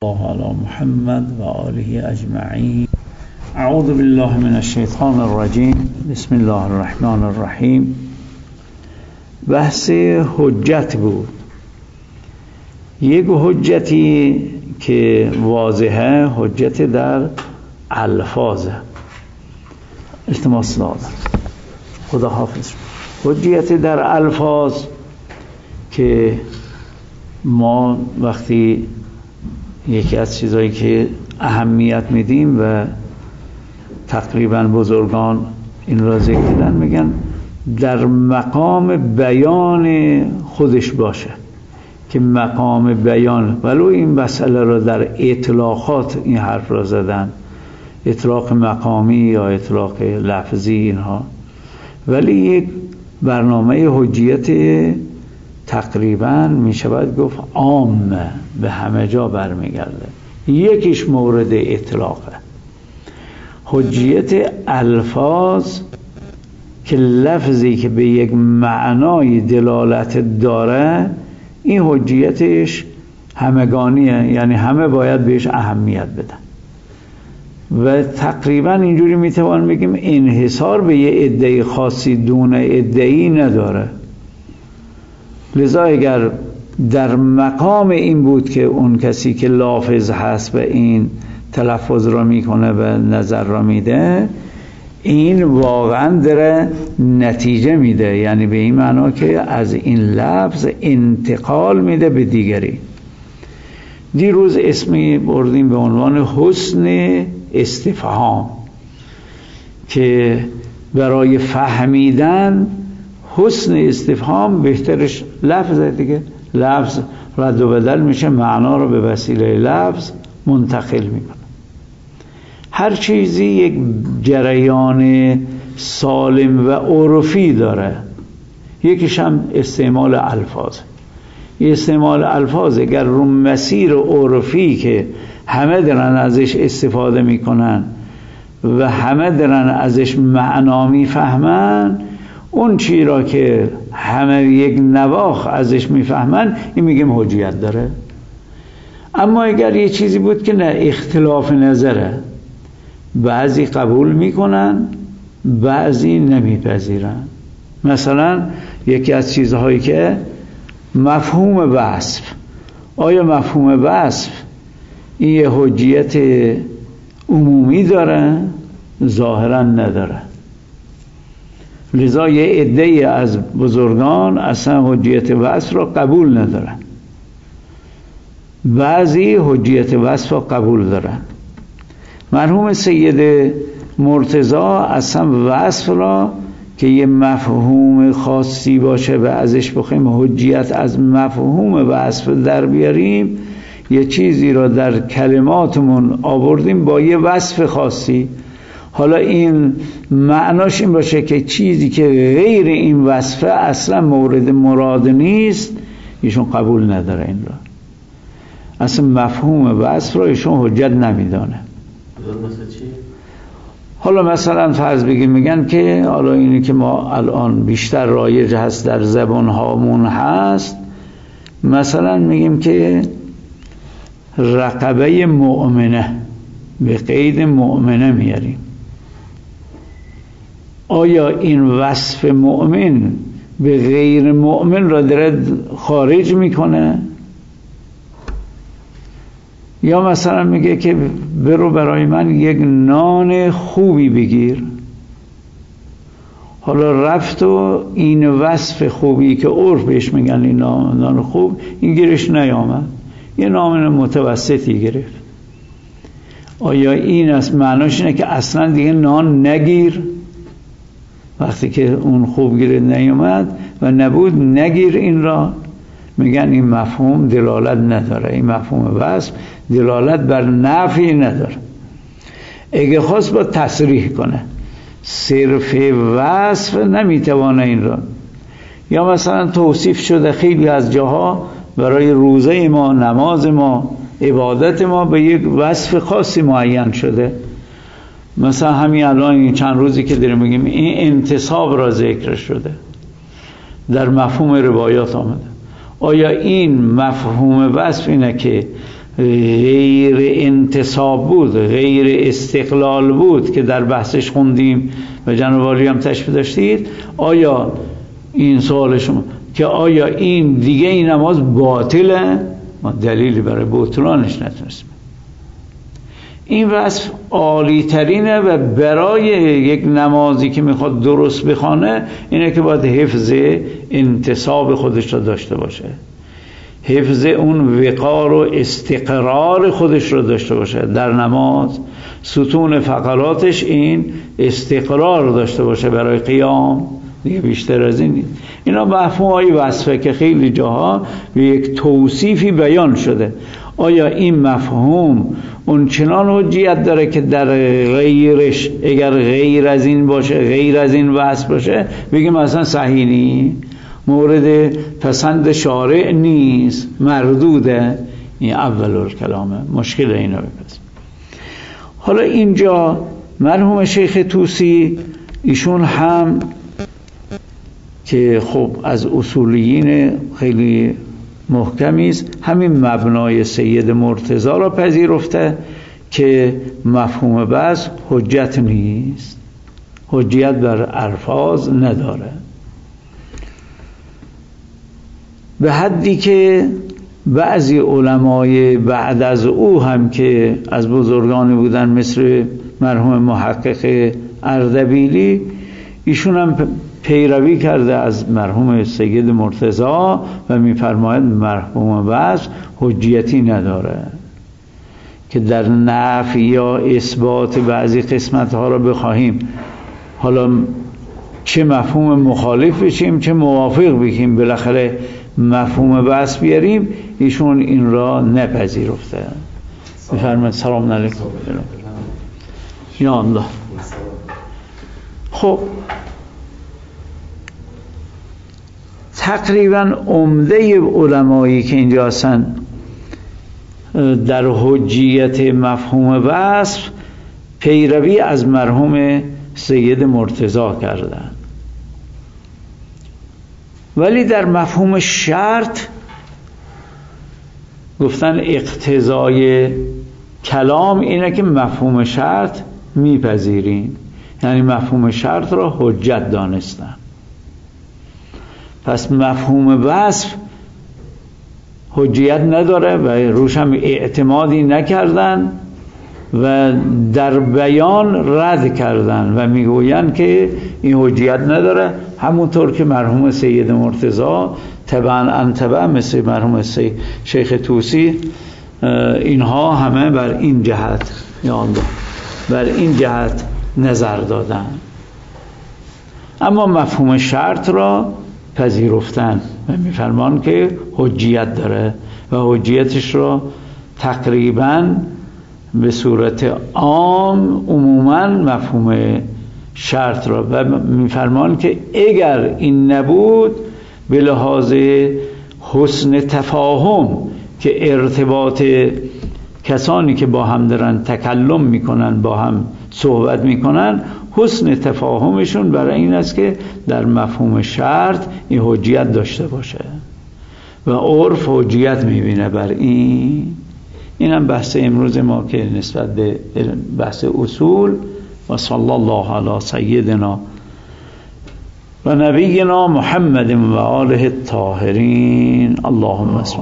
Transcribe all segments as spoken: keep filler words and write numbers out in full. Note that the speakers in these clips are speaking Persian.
علی محمد و آله اجمعین. اعوذ بالله من الشیطان الرجیم. بسم الله الرحمن الرحیم. بحث حجت بود. یک حجتی که واضحه حجت در الفاظه. التماس دادم خدا حافظ. حجت در الفاظ که ما وقتی یکی از چیزایی که اهمیت میدیم و تقریبا بزرگان این را ذکر کردن، میگن در مقام بیان خودش باشه، که مقام بیان، ولو این مسئله را در اطلاقات این حرف را زدن، اطلاق مقامی یا اطلاق لفظی اینها، ولی یک برنامه حجیت تقریبا می شود گفت عام به همه جا برمیگرده. یکیش مورد اطلاقه، حجیت الفاظ که لفظی که به یک معنای دلالت داره این حجیتش همگانیه، یعنی همه باید بهش اهمیت بدن و تقریبا اینجوری میتوان بگیم انحصار به یه عده خاصی دون عده‌ای نداره. لذا اگر در مقام این بود که اون کسی که لافظ هست و این تلفظ را میکنه و نظر را میده، این واقعا داره نتیجه میده، یعنی به این معنا که از این لفظ انتقال میده به دیگری. دیروز اسمی بردیم به عنوان حسن استفهام، که برای فهمیدن حسن استفهام بهترش لفظ دیگه. لفظ رد و بدل میشه، معنا رو به وسیله لفظ منتقل میکنه. هر چیزی یک جریان سالم و عرفی داره، یکیش هم استعمال الفاظ. استعمال الفاظ اگر رو مسیر عرفی که همه دارن ازش استفاده میکنن و همه دارن ازش معنا میفهمن، اون چی را که همه یک نواخ ازش میفهمن این میگیم حجیت داره. اما اگر یه چیزی بود که نه، اختلاف نظره، بعضی قبول میکنن بعضی نمیپذیرن. مثلا یکی از چیزهایی که مفهوم وصف، آیا مفهوم وصف این یه حجیت عمومی داره؟ ظاهرا نداره. لذا یه عده‌ای از بزرگان اصلا حجیت وصف را قبول ندارن، بعضی حجیت وصف را قبول دارن. مرحوم سید مرتضی اصلا وصف را که یه مفهوم خاصی باشه و ازش بخوایم حجیت از مفهوم وصف در بیاریم، یه چیزی را در کلماتمون آوردیم با یه وصف خاصی، حالا این معناش این باشه که چیزی که غیر این وصفه اصلا مورد مراد نیست، ایشون قبول نداره. این را اصلا مفهوم وصف را ایشون حجت نمیدانه. حالا مثلا فرض بگیم میگن که حالا اینی که ما الان بیشتر رایج هست در زبان هامون هست، مثلا میگیم که رقبه مؤمنه به قید مؤمنه میاریم. آیا این وصف مؤمن به غیر مؤمن را داره خارج میکنه؟ یا مثلا میگه که برو برای من یک نان خوبی بگیر. حالا رفت و این وصف خوبی که عرف بهش میگن این نان خوب، این گیرش نیامد، یه نان متوسطی گرفت. آیا این از معناش اینه که اصلا دیگه نان نگیر؟ وقتی که اون خوب گیرت نیامد و نبود نگیر این را. میگن این مفهوم دلالت نداره، این مفهوم وصف دلالت بر نفی نداره. اگه خواست با تصریح کنه، صرف وصف نمیتوانه این را. یا مثلا توصیف شده خیلی از جاها برای روزه ما، نماز ما، عبادت ما به یک وصف خاصی معین شده. مثلا همین الان این چند روزی که داریم میگیم این انتصاب را ذکر شده، در مفهوم روایات آمده. آیا این مفهوم وصف اینه که غیر انتصاب بود، غیر استقلال بود که در بحثش خوندیم و جناب عالی هم تشریف داشتید، آیا این سوال شما که آیا این دیگه این نماز باطله؟ ما دلیلی برای بطلانش نتونستیم. این وصف عالی ترینه و برای یک نمازی که میخواد درست بخونه اینه که باید حفظ انتصاب خودش را داشته باشه، حفظ اون وقار و استقرار خودش را داشته باشه در نماز، ستون فقراتش این استقرار داشته باشه برای قیام، دیگه بیشتر از این نیست. اینا مفهوم‌های وصفه که خیلی جاها به یک توصیفی بیان شده. آیا این مفهوم اون چنان حجیت داره که در غیرش اگر غیر از این باشه، غیر از این وصف باشه، بگیم اصلا صحیح نیست، مورد پسند شارع نیست، مردوده؟ این اول الکلامه، مشکل اینو بپس. حالا اینجا مرحوم شیخ طوسی ایشون هم که خب از اصولیین خیلی محکمی است، همین مبنای سید مرتضی را پذیرفته که مفهوم بس حجت نیست، حجیت بر الفاظ نداره، به حدی که بعضی علمای بعد از او هم که از بزرگانی بودن مثل مرحوم محقق اردبیلی، ایشون هم پیروی کرده از مرحوم سید مرتضی و می‌فرماید مرحوم بس حجیتی نداره که در نفی یا اثبات بعضی قسمت‌ها را بخواهیم حالا چه مفهوم مخالف بشیم چه موافق بشیم، بالاخره مفهوم بس بیاریم، ایشون این را نپذیرفته. می‌فرماید سلام علیکم. یا الله. خب تقریبا عمده علمایی که اینجا هستن در حجیت مفهوم وصف پیروی از مرحوم سید مرتضی کردن، ولی در مفهوم شرط گفتن اقتضای کلام اینه که مفهوم شرط میپذیریم، یعنی مفهوم شرط را حجت دانستن. پس مفهوم وصف حجیت نداره و روش هم اعتمادی نکردن و در بیان رد کردن و میگویند که این حجیت نداره، همونطور که مرحوم سید مرتضی تبعا انتبع مثل مرحوم شیخ طوسی اینها همه بر این جهت یا الله بر این جهت نظر دادن، اما مفهوم شرط را پذیرفتن و میفرمان که حجیت داره و حجیتش را تقریبا به صورت عام عموما مفهوم شرط را و میفرمان که اگر این نبود به لحاظ حسن تفاهم که ارتباط کسانی که با هم دارن تکلم میکنن با هم صحبت میکنن، حسن تفاهمشون برای این است که در مفهوم شرط این حجیت داشته باشه و عرف حجیت میبینه بر این. اینم بحث امروز ما که نسبت به بحث اصول. و صلی الله علی سیدنا و نبینا محمد و آله الطاهرین. اللهم صل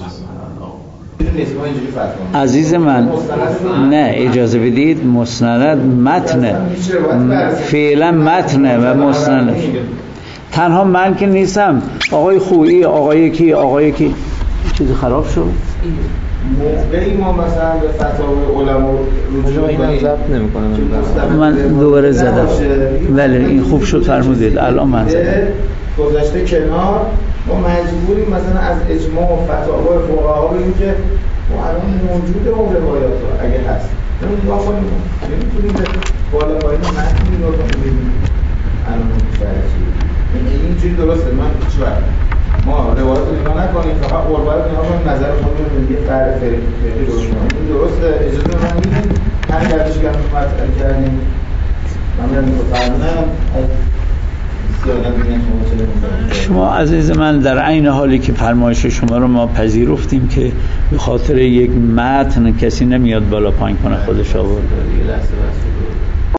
عزیز من. نه اجازه بدید، مسند متنه، فعلا متنه و مسند تنها من که نیستم، آقای خویی، آقای کی، آقای کی چیزی خراب شد. موقعی ما مثلا به فتاوی علما رجوع کنیم، ضبط نمی‌کنم من دوباره زدم ولی این خوب شد فرمودید الان من زدم گذشته کنار. ما مجبوریم مثلا از اجماع و فتاوی فقها بگیم که ما الان موجود اون روایات ها اگه هست اون نگاه کنیم، نمی‌تونیم به بالا پایین متن نگاه کنیم الان مشترک چیه. اینجوری درسته. من هیچ وقت ما روایات رو نگاه نکنیم، فقط قربت نگاه کنیم، نظر خودمون رو میگه فرق فقهی درست کنیم. این درسته. اجازه من میدیم هر گردش که هم مطرح کردیم من میرم میگه فرمونم شما عزیز من در عین حالی که فرمایش شما رو ما پذیرفتیم که به خاطر یک متن کسی نمیاد بالا پایین کنه خودش آورده.